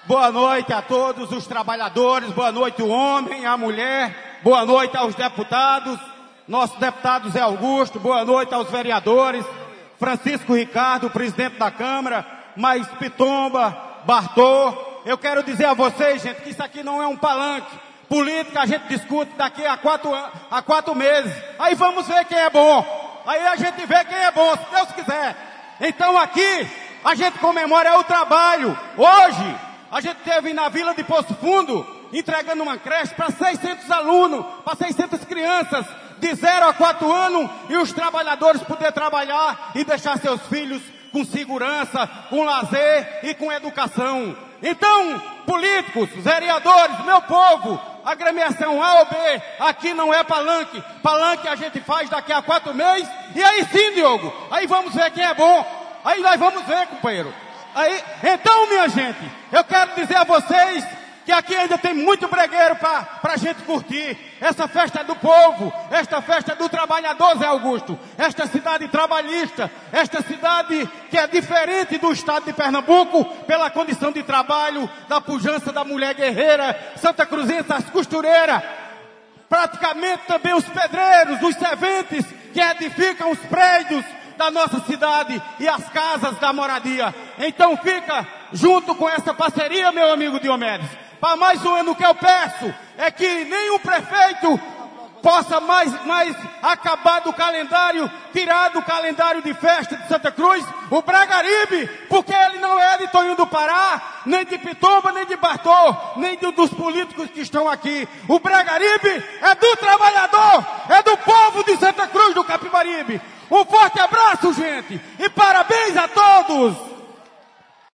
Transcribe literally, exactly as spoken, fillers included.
Boa noite a todos os trabalhadores, boa noite o homem, a mulher, boa noite aos deputados, nosso deputado Zé Augusto, boa noite aos vereadores, Francisco Ricardo, presidente da Câmara, Mais Pitomba, Bartô. Eu quero dizer a vocês, gente, que isso aqui não é um palanque. Política a gente discute daqui a quatro, a quatro meses. Aí vamos ver quem é bom. Aí a gente vê quem é bom, se Deus quiser. Então aqui a gente comemora o trabalho. Hoje a gente teve na Vila de Poço Fundo entregando uma creche para seiscentos alunos, para seiscentas crianças de zero a quatro anos, e os trabalhadores poder trabalhar e deixar seus filhos com segurança, com lazer e com educação. Então, políticos, vereadores, meu povo, agremiação A ou B, aqui não é palanque. Palanque a gente faz daqui a quatro meses, e aí sim, Diogo, aí vamos ver quem é bom. Aí nós vamos ver, companheiro. Aí, então, minha gente, eu quero dizer a vocês que aqui ainda tem muito bregueiro para a gente curtir. Essa festa é do povo, esta festa é do trabalhador, Zé Augusto. Esta cidade trabalhista, esta cidade que é diferente do estado de Pernambuco, pela condição de trabalho, da pujança da mulher guerreira, Santa Cruzense, as costureiras, praticamente também os pedreiros, os serventes que edificam os prédios da nossa cidade e as casas da moradia. Então fica junto com essa parceria, meu amigo Diomedes. Para mais um ano, o que eu peço é que nenhum prefeito possa mais, mais acabar do calendário, tirar do calendário de festa de Santa Cruz o Bragaribe, porque ele não é de Toninho do Pará, nem de Pitomba, nem de Bartô, nem de, dos políticos que estão aqui. O Bragaribe é do trabalhador, é do povo de Santa Cruz do Capibaribe. Um forte abraço, gente, e parabéns a todos!